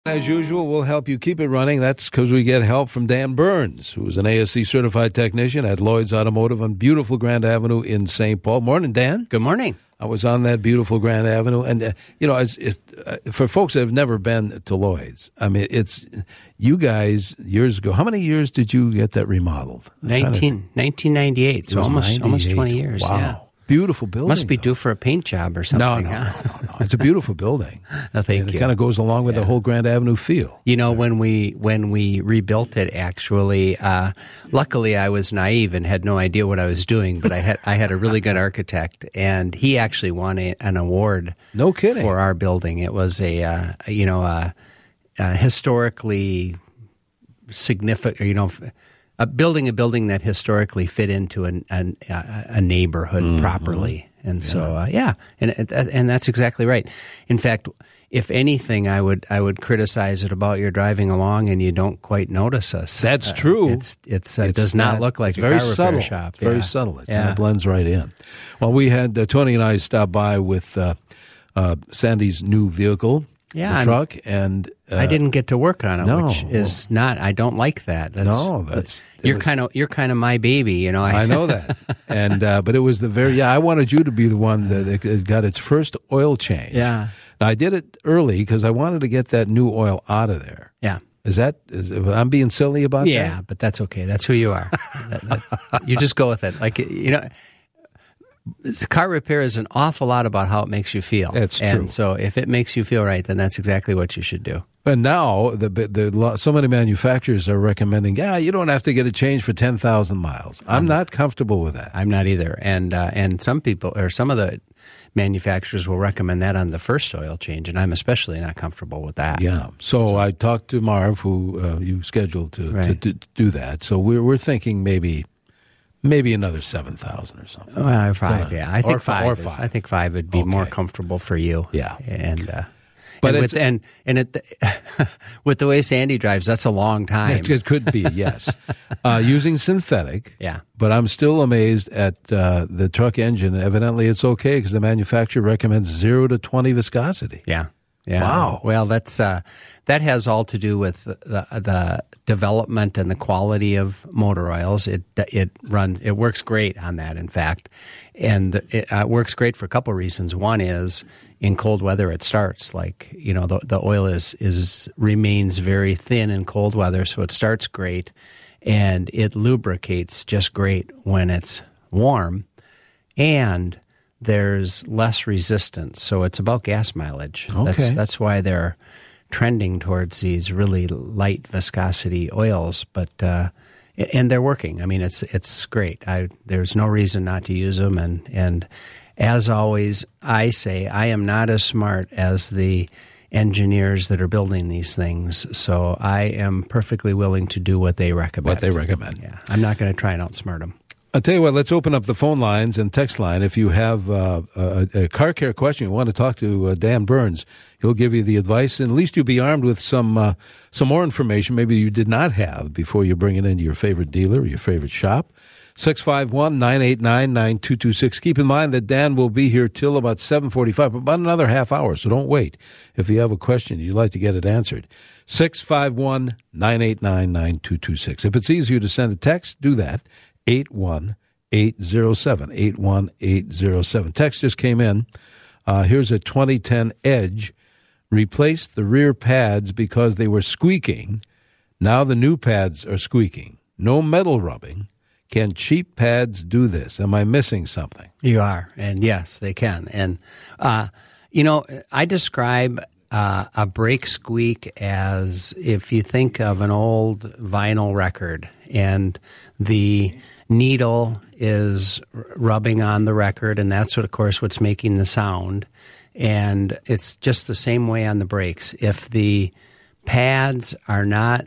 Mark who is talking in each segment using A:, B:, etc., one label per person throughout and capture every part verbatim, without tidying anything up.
A: As usual, we'll help you keep it running. That's because we get help from Dan Burns, who is an A S C-certified technician at Lloyd's Automotive on beautiful Grand Avenue in Saint Paul. Morning, Dan.
B: Good morning.
A: I was on that beautiful Grand Avenue. And, uh, you know, it's, it's, uh, for folks that have never been to Lloyd's, I mean, it's you guys years ago. How many years did you get that remodeled?
B: nineteen, nineteen ninety-eight, so almost almost twenty years.
A: Wow.
B: Yeah.
A: Beautiful building.
B: Must be
A: though.
B: due for a paint job or something.
A: No, no,
B: huh?
A: no, no, no. It's a beautiful building.
B: No, thank
A: and
B: you.
A: It kind of goes along with
B: Yeah.
A: the whole Grand Avenue feel.
B: You know, when we when we rebuilt it, actually, uh, luckily I was naive and had no idea what I was doing. But I had I had a really good architect, and he actually won a, an award.
A: No kidding.
B: For our building. It was a uh, you know a, a historically significant. You know. Uh, building a building that historically fit into an, an, uh, a neighborhood mm-hmm. properly. And so, uh, yeah, and and that's exactly right. In fact, if anything, I would I would criticize it about you're driving along and you don't quite notice us.
A: That's
B: uh,
A: true.
B: It's, it's, uh,
A: it's
B: it does not,
A: not
B: look like
A: it's
B: a
A: very
B: car repair
A: subtle.
B: shop.
A: It's very
B: yeah.
A: subtle. It
B: yeah.
A: kind of blends right in. Well, we had uh, Tony and I stop by with uh, uh, Sandy's new vehicle,
B: yeah,
A: the truck, and uh,
B: I didn't get to work on it,
A: no.
B: which is not. I don't like that. That's,
A: no, that's
B: you're
A: was,
B: kind of you're kind of my baby, you know.
A: I know that, and uh, but it was the very yeah. I wanted you to be the one that it got its first oil change.
B: Yeah,
A: now, I did it early because I wanted to get that new oil out of there.
B: Yeah.
A: Is that is I'm being silly about
B: yeah,
A: that?
B: Yeah, but that's okay. That's who you are. that, you just go with it. Like you know. Car repair is an awful lot about how it makes you feel.
A: That's true.
B: And so if it makes you feel right, then that's exactly what you should do.
A: And now, the, the so many manufacturers are recommending, yeah, you don't have to get a change for ten thousand miles. I'm not comfortable with that.
B: I'm not either. And uh, and some people, or some of the manufacturers will recommend that on the first oil change, and I'm especially not comfortable with that.
A: Yeah. So, so I talked to Marv, who uh, you scheduled to,
B: right.
A: to, to do that. So we're, we're thinking maybe... Maybe another seven thousand or something.
B: Well, five, yeah. I think
A: or,
B: five.
A: Or
B: is,
A: five.
B: I think five would be
A: okay.
B: more comfortable for you.
A: Yeah,
B: and uh,
A: but
B: and
A: it's,
B: with and and it, with the way Sandy drives, that's a long time.
A: It, it could be, yes. uh, using synthetic.
B: Yeah,
A: but I'm still amazed at uh, the truck engine. Evidently, it's okay because the manufacturer recommends zero to twenty viscosity.
B: Yeah. Yeah.
A: Wow.
B: Well, that's uh, that has all to do with the, the development and the quality of motor oils. It it runs it works great on that, in fact, and it uh, works great for a couple of reasons. One is in cold weather it starts like you know the the oil is is remains very thin in cold weather, so it starts great, and it lubricates just great when it's warm, and there's less resistance, so it's about gas mileage.
A: Okay.
B: That's, that's why they're trending towards these really light viscosity oils, but uh, and they're working. I mean, it's it's great. I, there's no reason not to use them, and and as always, I say I am not as smart as the engineers that are building these things, so I am perfectly willing to do what they recommend.
A: What they recommend.
B: Yeah, I'm not going to try and outsmart them.
A: I'll tell you what, let's open up the phone lines and text line. If you have uh, a, a car care question, you want to talk to uh, Dan Burns, he'll give you the advice, and at least you'll be armed with some uh, some more information maybe you did not have before you bring it into your favorite dealer or your favorite shop. six five one, nine eight nine, nine two two six. Keep in mind that Dan will be here till about seven forty-five, about another half hour, so don't wait. If you have a question, you'd like to get it answered. six five one, nine eight nine, nine two two six. If it's easier to send a text, do that. eight one eight zero seven, eight one eight zero seven. Text just came in. Uh, here's a twenty ten Edge. Replaced the rear pads because they were squeaking. Now the new pads are squeaking. No metal rubbing. Can cheap pads do this? Am I missing something?
B: You are, and yes, they can. And, uh, you know, I describe uh, a brake squeak as if you think of an old vinyl record, and the needle is rubbing on the record, and that's what, of course, what's making the sound. And it's just the same way on the brakes. If the pads are not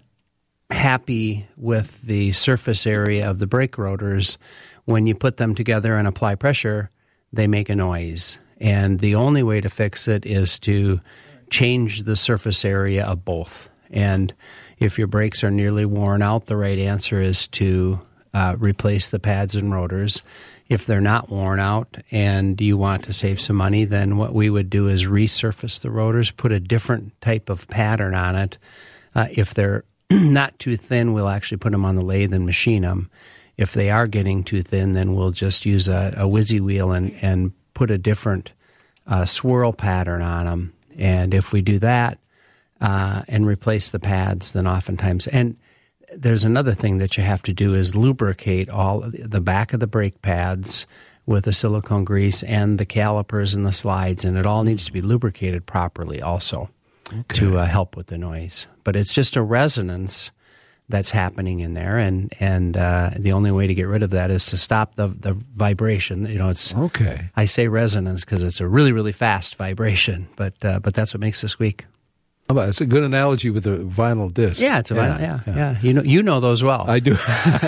B: happy with the surface area of the brake rotors, when you put them together and apply pressure, they make a noise. And the only way to fix it is to change the surface area of both. And if your brakes are nearly worn out, the right answer is to uh, replace the pads and rotors. If they're not worn out and you want to save some money, then what we would do is resurface the rotors, put a different type of pattern on it. Uh, if they're not too thin, we'll actually put them on the lathe and machine them. If they are getting too thin, then we'll just use a, a whizzy wheel and, and put a different uh, swirl pattern on them. And if we do that uh, and replace the pads, then oftentimes, and there's another thing that you have to do is lubricate all the back of the brake pads with the silicone grease and the calipers and the slides, and it all needs to be lubricated properly also okay. to uh, help with the noise. But it's just a resonance that's happening in there, and and uh, the only way to get rid of that is to stop the the vibration. You know, it's
A: okay.
B: I say resonance because it's a really really fast vibration, but uh, but that's what makes the squeak.
A: How about, it's a good analogy with a vinyl disc.
B: Yeah, it's a vinyl. Yeah, yeah. yeah. You know, you know those well.
A: I do.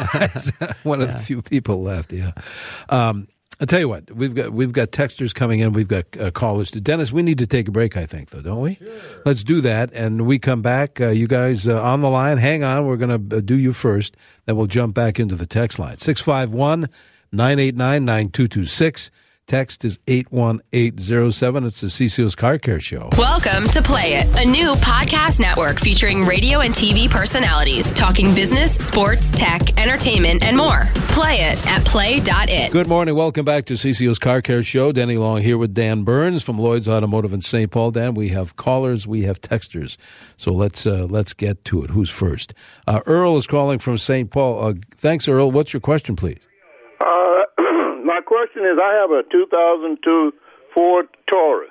A: One of yeah. the few people left. Yeah. Um, I'll tell you what. We've got we've got texters coming in. We've got uh, callers. To Dennis, we need to take a break. I think, though, don't we?
C: Sure.
A: Let's do that. And when we come back, uh, you guys uh, on the line. Hang on. We're going to uh, do you first. Then we'll jump back into the text line. six five one, nine eight nine, nine two two six. Text is eight one eight zero seven. It's the C C O's Car Care Show.
D: Welcome to Play It, a new podcast network featuring radio and T V personalities talking business, sports, tech, entertainment, and more. Play it at play dot it.
A: Good morning. Welcome back to C C O's Car Care Show. Denny Long here with Dan Burns from Lloyd's Automotive in Saint Paul. Dan, we have callers, we have texters. So let's uh, let's get to it. Who's first? Uh, Earl is calling from Saint Paul. Uh, thanks, Earl. What's your question, please?
E: Uh, my question is, I have a two thousand two Ford Taurus,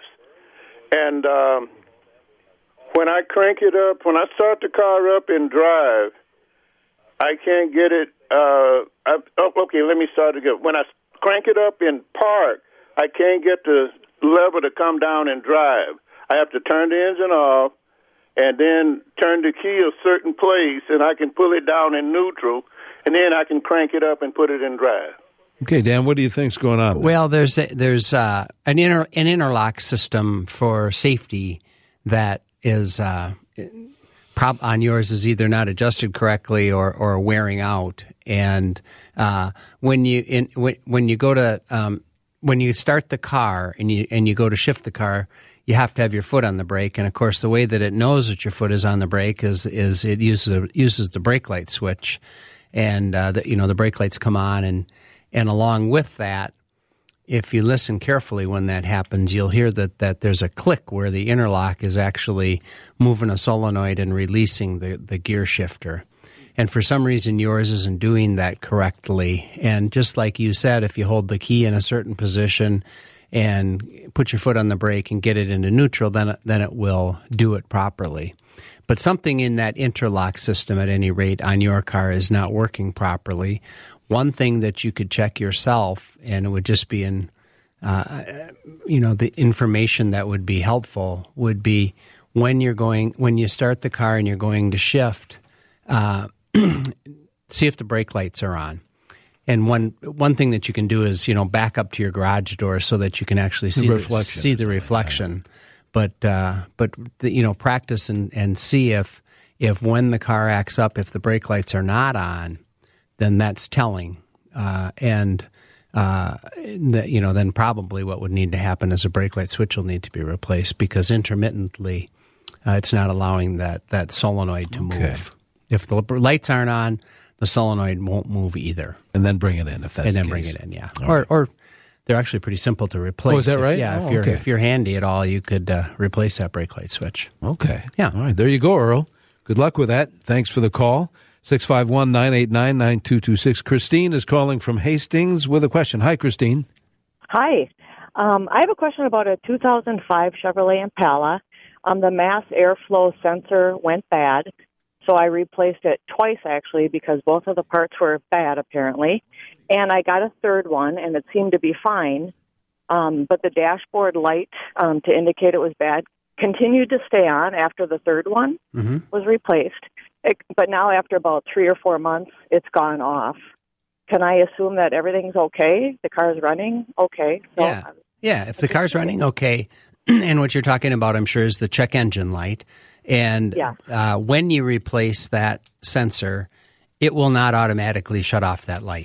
E: and um, when I crank it up, when I start the car up and drive, I can't get it. Uh, I, oh, okay, let me start again. When I crank it up in park, I can't get the lever to come down and drive. I have to turn the engine off and then turn the key a certain place, and I can pull it down in neutral, and then I can crank it up and put it in drive.
A: Okay, Dan, what do you think's going on there?
B: Well, there's a, there's uh, an inter, an interlock system for safety that is uh, prob- on yours is either not adjusted correctly or, or wearing out. And uh, when you in, when, when you go to um, when you start the car and you and you go to shift the car, you have to have your foot on the brake. And of course, the way that it knows that your foot is on the brake is is it uses a, uses the brake light switch, and uh, the, you know the brake lights come on and. And along with that, if you listen carefully when that happens, you'll hear that, that there's a click where the interlock is actually moving a solenoid and releasing the, the gear shifter. And for some reason, yours isn't doing that correctly. And just like you said, if you hold the key in a certain position and put your foot on the brake and get it into neutral, then, then it will do it properly. But something in that interlock system, at any rate, on your car is not working properly. One thing that you could check yourself, and it would just be in, uh, you know, the information that would be helpful would be when you're going, when you start the car and you're going to shift, uh, see if the brake lights are on. And one one thing that you can do is, you know, back up to your garage door so that you can actually see the, the see the reflection. But uh, but the, you know, practice and, and see if if when the car acts up, if the brake lights are not on, then that's telling. Uh, and, uh, the, you know, then probably what would need to happen is a brake light switch will need to be replaced because intermittently uh, it's not allowing that, that solenoid to okay. move. If the lights aren't on, the solenoid won't move either.
A: And then bring it in if that's
B: And then
A: the
B: bring
A: case.
B: it in, yeah.
A: All
B: or
A: right.
B: or they're actually pretty simple to replace.
A: Oh, is that right?
B: If, yeah,
A: oh,
B: if, you're,
A: okay.
B: if you're handy at all, you could uh, replace that brake light switch.
A: Okay.
B: Yeah.
A: All right, there you go, Earl. Good luck with that. Thanks for the call. six five one, nine eight nine, nine two two six. Christine is calling from Hastings with a question. Hi, Christine.
F: Hi. Um, I have a question about a two thousand five Chevrolet Impala. Um, the mass airflow sensor went bad, so I replaced it twice, actually, because both of the parts were bad, apparently. And I got a third one, and it seemed to be fine. Um, but the dashboard light um, to indicate it was bad continued to stay on after the third one mm-hmm. was replaced. It, but now after about three or four months, it's gone off. Can I assume that everything's okay? The car's running okay? So
B: yeah, yeah. If the car's running okay, and what you're talking about, I'm sure, is the check engine light. And
F: yeah.
B: uh, when you replace that sensor, it will not automatically shut off that light.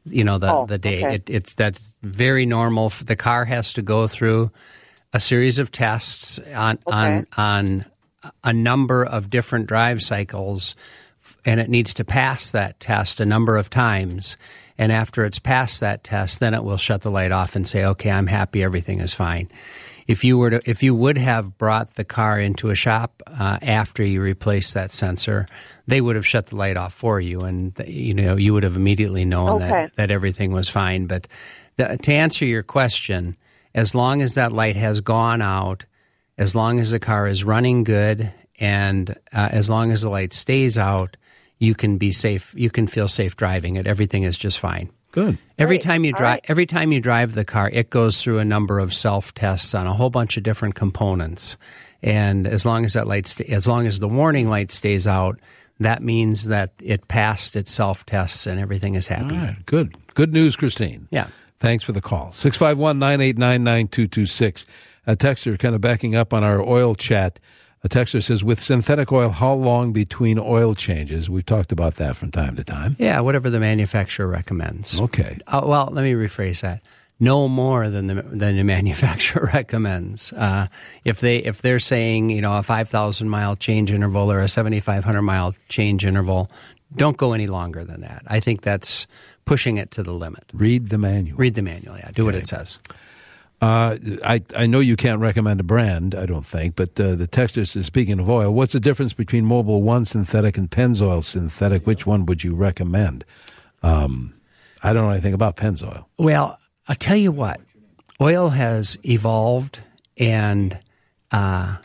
B: you know, the,
F: Oh,
B: the day.
F: okay.
B: It, it's that's very normal. The car has to go through a series of tests on
F: Okay.
B: on on a number of different drive cycles, and it needs to pass that test a number of times. And after it's passed that test, then it will shut the light off and say, "Okay, I'm happy. Everything is fine." If you were to, if you would have brought the car into a shop uh, after you replaced that sensor, they would have shut the light off for you, and you know you would have immediately known
F: Okay.
B: that, that everything was fine. But the, to answer your question, as long as that light has gone out, as long as the car is running good, and uh, as long as the light stays out, you can be safe. You can feel safe driving it. Everything is just fine.
A: Good.
B: Every
F: Great.
B: time you
F: All
B: drive,
F: right.
B: every time you drive the car, it goes through a number of self tests on a whole bunch of different components. And as long as that light, sta- as long as the warning light stays out, that means that it passed its self tests and everything is happy.
A: All right. Good. Good news, Christine.
B: Yeah.
A: Thanks for the call. six five one, nine eight nine, nine two two six. A texter kind of backing up on our oil chat. A texter says, with synthetic oil, how long between oil changes? We've talked about that from time to time.
B: Yeah, whatever the manufacturer recommends.
A: Okay.
B: Uh, well, let me rephrase that. No more than the than the manufacturer recommends. Uh, if they if they're saying you know a five thousand mile change interval or a seventy five hundred mile change interval, don't go any longer than that. I think that's pushing it to the limit.
A: Read the manual.
B: Read the manual. Yeah, do what it says.
A: Uh, I, I know you can't recommend a brand, I don't think, but uh, the texter says, speaking of oil, what's the difference between Mobil one synthetic and Pennzoil synthetic? Which one would you recommend? Um, I don't know anything about Pennzoil.
B: Well, I'll tell you what. Oil has evolved, and uh,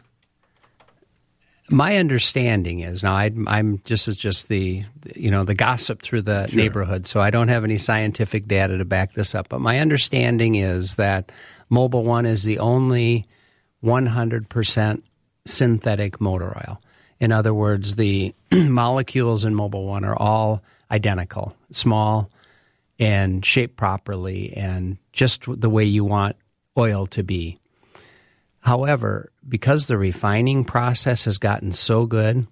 B: my understanding is now I, I'm just as just the you know the gossip through the
A: Sure.
B: neighborhood, so I don't have any scientific data to back this up. But my understanding is that Mobil One is the only one hundred percent synthetic motor oil. In other words, the molecules in Mobil One are all identical, small, and shaped properly, and just the way you want oil to be. However, because the refining process has gotten so good,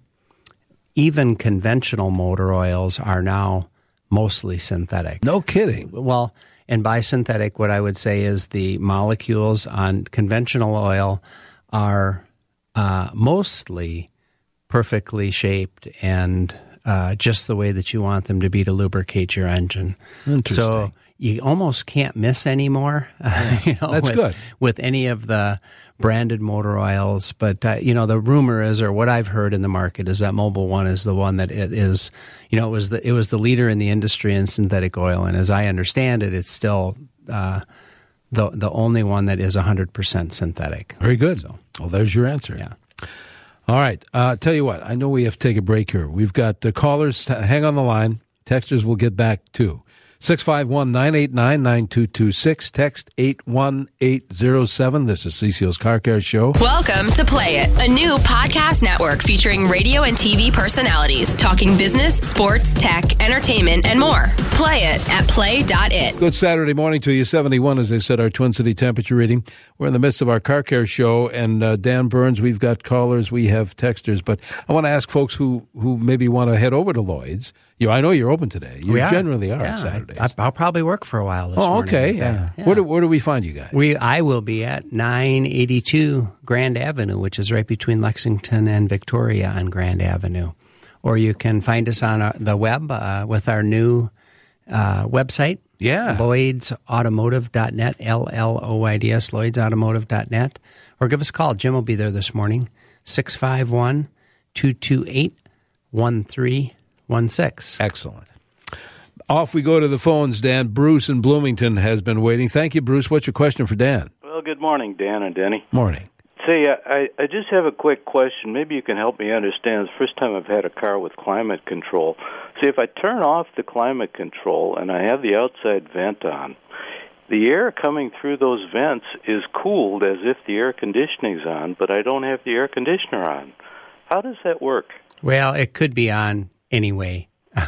B: even conventional motor oils are now mostly synthetic.
A: No kidding.
B: Well, and by synthetic, what I would say is the molecules on conventional oil are uh, mostly perfectly shaped and uh, just the way that you want them to be to lubricate your engine.
A: Interesting.
B: So you almost can't miss anymore. you know,
A: That's
B: with,
A: good.
B: with any of the branded motor oils. But, uh, you know, the rumor is, or what I've heard in the market is that Mobil One is the one that it is, you know, it was the, it was the leader in the industry in synthetic oil. And as I understand it, it's still uh, the the only one that is one hundred percent synthetic.
A: Very good. Well, there's your answer.
B: Yeah.
A: All right. Uh, tell you what, I know we have to take a break here. We've got uh, callers. T- hang on the line. Texters will get back too. six five one, nine eight nine, nine two two six. Text eight one eight zero seven. This is C C O's Car Care Show.
D: Welcome to Play It, a new podcast network featuring radio and T V personalities talking business, sports, tech, entertainment, and more. Play it at play dot it.
A: Good Saturday morning to you. seventy-one, as I said, our Twin City temperature reading. We're in the midst of our Car Care Show, and uh, Dan Burns, we've got callers, we have texters, but I want to ask folks who, who maybe want to head over to Lloyd's. You, I know you're open today. You
B: We are.
A: generally are
B: Yeah,
A: on Saturdays.
B: I, I'll probably work for a while this
A: oh,
B: morning.
A: okay.
B: in
A: Yeah.
B: fact. Yeah.
A: Where, do, where do we find you guys?
B: We, I will be at nine eighty-two Grand Avenue, which is right between Lexington and Victoria on Grand Avenue. Or you can find us on our, the web uh, with our new uh, website,
A: Yeah.
B: Lloyds Automotive dot net, L L O I D S, Lloyds Automotive dot net. Or give us a call. Jim will be there this morning, six five one, two two eight, one three one six.
A: Excellent. Off we go to the phones, Dan. Bruce in Bloomington has been waiting. Thank you, Bruce. What's your question for Dan?
C: Well, good morning, Dan and Denny.
A: Morning.
C: Say, I, I just have a quick question. Maybe you can help me understand. It's the first time I've had a car with climate control. See, if I turn off the climate control and I have the outside vent on, the air coming through those vents is cooled as if the air conditioning's on, but I don't have the air conditioner on. How does that work?
B: Well, it could be on anyway.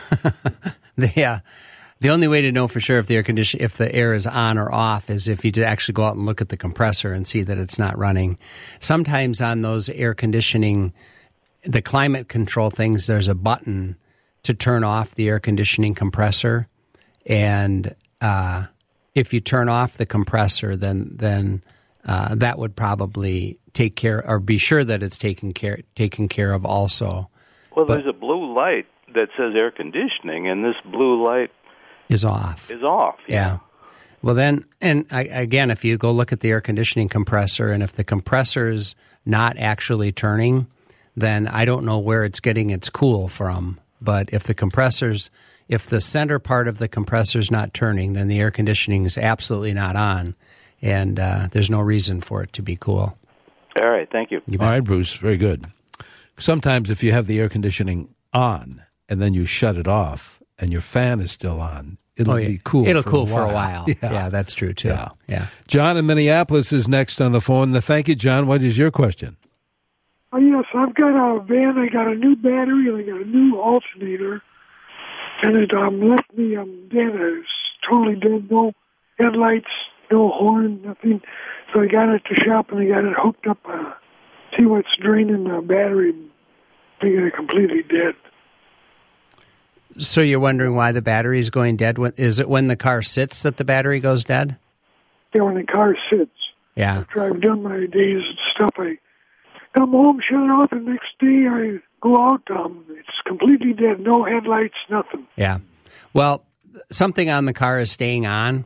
B: the, uh, the only way to know for sure if the air condition if the air is on or off is if you actually go out and look at the compressor and see that it's not running. Sometimes on those air conditioning, the climate control things, there's a button to turn off the air conditioning compressor, and uh, if you turn off the compressor, then then uh, that would probably take care, or be sure that it's taken care taken care of also.
C: Well,
B: But-
C: there's a blue light that says air conditioning, and this blue light
B: Is off.
C: is off.
B: Yeah. Well, then, and I, again, if you go look at the air conditioning compressor, and if the compressor's not actually turning, then I don't know where it's getting its cool from. But if the compressor's, if the center part of the compressor's not turning, then the air conditioning is absolutely not on, and uh, there's no reason for it to be cool.
C: All right, thank you.
A: All right, Bruce, very good. Sometimes if you have the air conditioning on and then you shut it off and your fan is still on, it'll
B: Oh, yeah.
A: be cool.
B: It'll
A: for
B: cool
A: a
B: for a
A: while.
B: while.
A: Yeah.
B: Yeah, that's true too.
A: Yeah.
B: yeah.
A: John in Minneapolis is next on the phone. Thank you, John. What is your question?
G: Oh, yes, I've got a van. I got a new battery, and I got a new alternator, and it um, left me um, dead. It's totally dead. No headlights, no horn, nothing. So I got it to shop, and I got it hooked up. Uh, see what's draining the battery, making it completely dead.
B: So you're wondering why the battery is going dead? When- Is it when the car sits that the battery goes dead?
G: Yeah, when the car sits.
B: Yeah.
G: After I've done my days and stuff, I come home, shut it off, and the next day I go out. Um, it's completely dead. No headlights, nothing.
B: Yeah. Well, something on the car is staying on,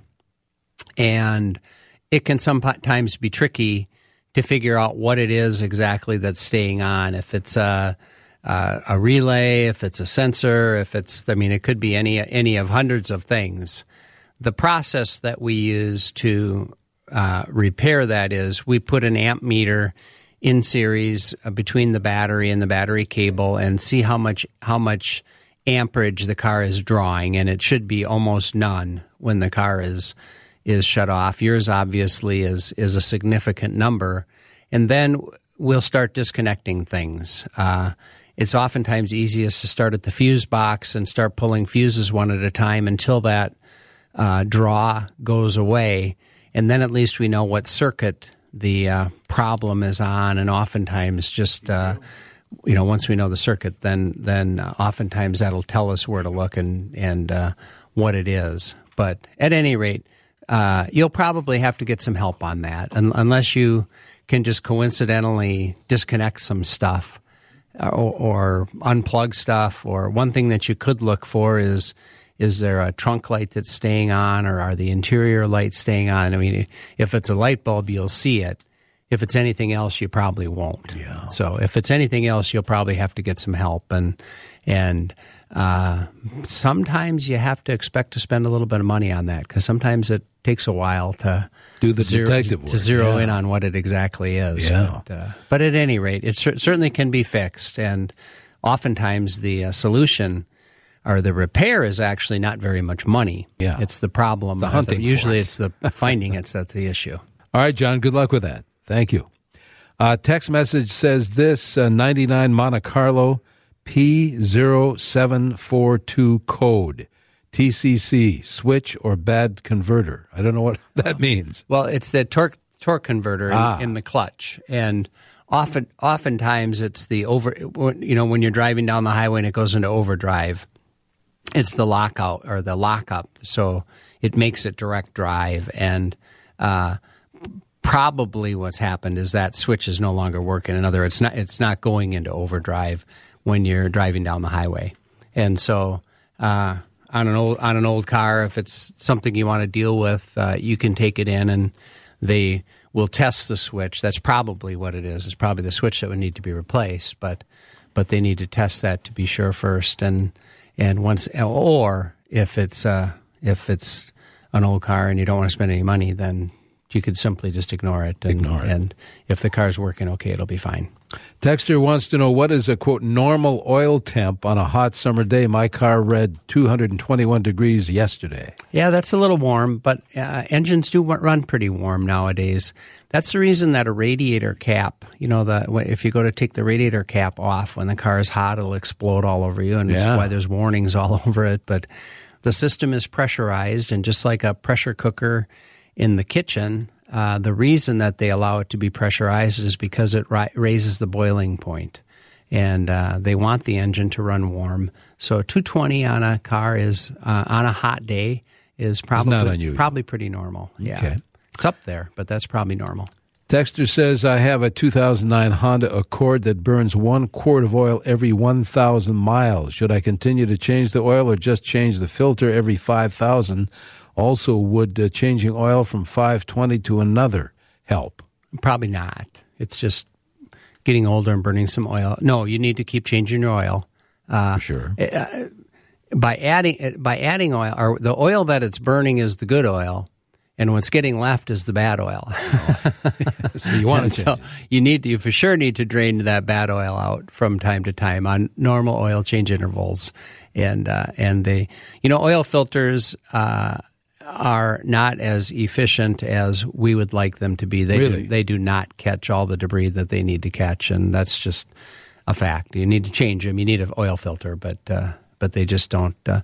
B: and it can sometimes be tricky to figure out what it is exactly that's staying on. If it's a, a, a relay, if it's a sensor, if it's, I mean, it could be any any of hundreds of things. The process that we use to uh, repair that is we put an amp meter in series uh, between the battery and the battery cable and see how much how much amperage the car is drawing, and it should be almost none when the car is is shut off. Yours obviously is is a significant number, and then we'll start disconnecting things. Uh, it's oftentimes easiest to start at the fuse box and start pulling fuses one at a time until that uh, draw goes away, and then at least we know what circuit the uh, problem is on, and oftentimes just uh, you know once we know the circuit, then then uh, oftentimes that'll tell us where to look and and uh, what it is. But at any rate, uh, you'll probably have to get some help on that, un- unless you can just coincidentally disconnect some stuff or, or unplug stuff. Or one thing that you could look for is, is there a trunk light that's staying on, or are the interior lights staying on? I mean, if it's a light bulb, you'll see it. If it's anything else, you probably won't.
A: Yeah.
B: So if it's anything else, you'll probably have to get some help. And and uh, sometimes you have to expect to spend a little bit of money on that, because sometimes it takes a while to
A: Do the
B: zero,
A: detective work.
B: to zero
A: Yeah.
B: in on what it exactly is.
A: Yeah.
B: But, uh, but at any rate, it cer- certainly can be fixed. And oftentimes the uh, solution or the repair is actually not very much money.
A: Yeah.
B: It's the problem.
A: the hunting for
B: Usually
A: it.
B: it's the finding it's that's the issue.
A: All right, John, good luck with that. Thank you. Uh, text message says this, uh, ninety-nine Monte Carlo P zero seven four two code, T C C, switch or bad converter. I don't know what that means.
B: Well, it's the torque torque converter in,
A: Ah.
B: in the clutch, and often oftentimes it's the over. You know, when you're driving down the highway and it goes into overdrive, it's the lockout or the lockup, so it makes it direct drive. And uh, probably what's happened is that switch is no longer working. In other words, it's not it's not going into overdrive when you're driving down the highway. And so uh, on an old on an old car, if it's something you want to deal with, uh, you can take it in and they will test the switch. That's probably what it is. It's probably the switch that would need to be replaced, but but they need to test that to be sure first. And and once, or if it's uh, if it's an old car and you don't want to spend any money, then you could simply just ignore it. And,
A: Ignore it.
B: And if the car's working okay, it'll be fine.
A: Texter wants to know, what is a, quote, normal oil temp on a hot summer day? My car read two hundred twenty-one degrees yesterday.
B: Yeah, that's a little warm, but uh, engines do wa- run pretty warm nowadays. That's the reason that a radiator cap, you know, the if you go to take the radiator cap off when the car is hot, it'll explode all over you, and
A: Yeah.
B: that's why there's warnings all over it. But the system is pressurized, and just like a pressure cooker in the kitchen, uh, the reason that they allow it to be pressurized is because it ri- raises the boiling point. And uh, they want the engine to run warm. So two twenty on a car is, uh, on a hot day, is probably
A: not unusual.
B: probably pretty normal. Yeah.
A: Okay.
B: It's up there, but that's probably normal.
A: Texter says, I have a two thousand nine Honda Accord that burns one quart of oil every one thousand miles. Should I continue to change the oil or just change the filter every five thousand? Also, would uh, changing oil from five twenty to another help?
B: Probably not. It's just getting older and burning some oil. No, you need to keep changing your oil. Uh,
A: For sure.
B: Uh, by adding by adding oil, or the oil that it's burning is the good oil, and what's getting left is the bad oil.
A: So you want to
B: so you need to, you for sure need to drain that bad oil out from time to time on normal oil change intervals, and uh, and they, you know, oil filters uh, are not as efficient as we would like them to be. They
A: Really?
B: do, they do not catch all the debris that they need to catch, and that's just a fact. You need to change them. You need an oil filter, but uh, but they just don't. Uh,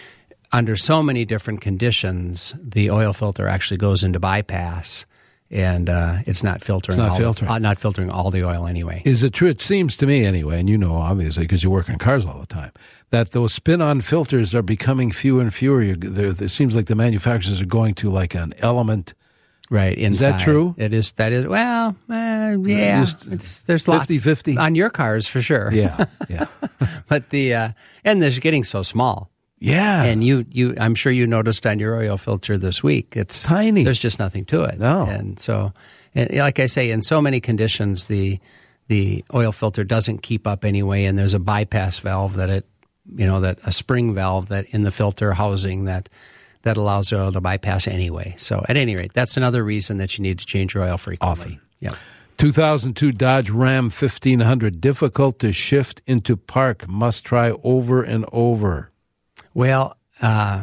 B: Under so many different conditions, the oil filter actually goes into bypass, and uh, it's not filtering.
A: It's not
B: all,
A: filtering.
B: Uh, not filtering all the oil anyway.
A: Is it true? It seems to me anyway, and you know obviously because you work on cars all the time, that those spin-on filters are becoming fewer and fewer. It seems like the manufacturers are going to like an element.
B: Right. Inside.
A: Is that true?
B: It is. That is. Well, uh, yeah.
A: Just
B: It's, there's lots
A: fifty-fifty?
B: on your cars for sure.
A: Yeah, yeah,
B: But the uh, and they're getting so small.
A: yeah.
B: And you, you, I'm sure you noticed on your oil filter this week, it's
A: Tiny.
B: There's just nothing to it.
A: No.
B: And so, and like I say, in so many conditions, the the oil filter doesn't keep up anyway, and there's a bypass valve that it, you know, that a spring valve that in the filter housing that that allows oil to bypass anyway. So, at any rate, that's another reason that you need to change your oil frequently.
A: Often.
B: Yeah.
A: two thousand two Dodge Ram fifteen hundred, difficult to shift into park. Must try over and over.
B: Well, uh,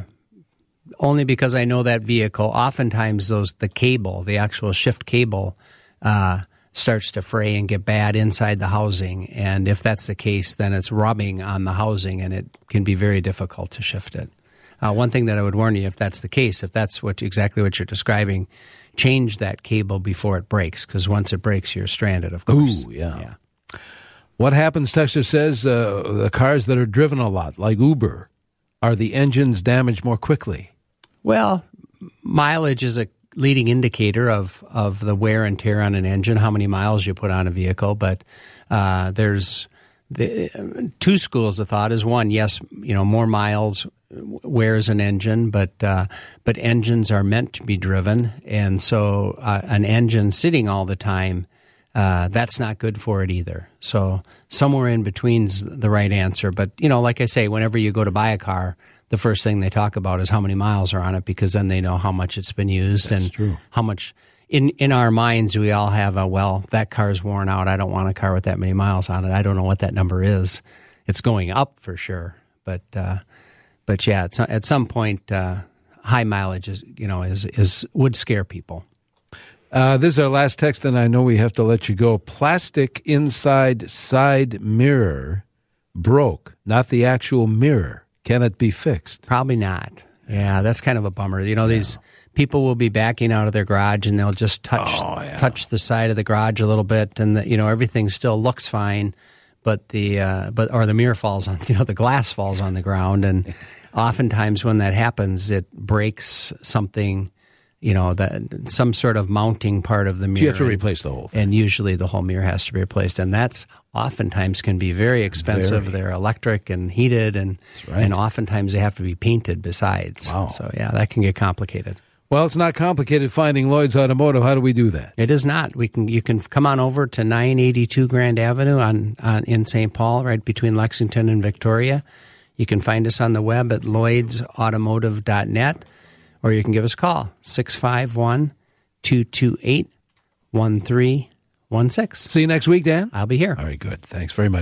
B: only because I know that vehicle. Oftentimes, those the cable, the actual shift cable, uh, starts to fray and get bad inside the housing. And if that's the case, then it's rubbing on the housing, and it can be very difficult to shift it. Uh, one thing that I would warn you, if that's the case, if that's what exactly what you're describing, change that cable before it breaks, because once it breaks, you're stranded. Of course.
A: Ooh, yeah.
B: yeah.
A: What happens, Texter says, uh, the cars that are driven a lot, like Uber, are the engines damaged more quickly?
B: Well, mileage is a leading indicator of, of the wear and tear on an engine, how many miles you put on a vehicle. But uh, there's the, uh, two schools of thought. Is one, yes, you know, more miles wears an engine, but uh, but engines are meant to be driven, and so uh, an engine sitting all the time, uh, that's not good for it either. So somewhere in between's the right answer. But you know, like I say, whenever you go to buy a car, the first thing they talk about is how many miles are on it, because then they know how much it's been used.
A: That's
B: and
A: true.
B: How much. In in our minds, we all have a, well, that car's worn out. I don't want a car with that many miles on it. I don't know what that number is. It's going up for sure, but uh, but yeah, it's, at some point, uh, high mileage is you know is is would scare people.
A: Uh, this is our last text, and I know we have to let you go. Plastic inside side mirror broke, not the actual mirror. Can it be fixed?
B: Probably not. Yeah, that's kind of a bummer. You know, these people will be backing out of their garage, and they'll just touch
A: Oh, yeah.
B: touch the side of the garage a little bit, and the, you know everything still looks fine, but the uh, but or the mirror falls on, you know, the glass falls on the ground, and oftentimes when that happens, it breaks something, you know, that some sort of mounting part of the mirror.
A: You have to replace the whole thing.
B: And usually the whole mirror has to be replaced, and that's oftentimes can be very expensive.
A: Very.
B: They're electric and heated, and
A: right.
B: and oftentimes they have to be painted besides.
A: Wow.
B: So yeah, that can get complicated.
A: Well, it's not complicated finding Lloyd's Automotive. How do we do that?
B: It is not. We can you can come on over to nine eighty-two Grand Avenue on, on in Saint Paul, right between Lexington and Victoria. You can find us on the web at lloyds automotive dot net, or you can give us a call, six five one, two two eight, one three one six.
A: See you next week, Dan.
B: I'll be here.
A: All right, good. Thanks very much.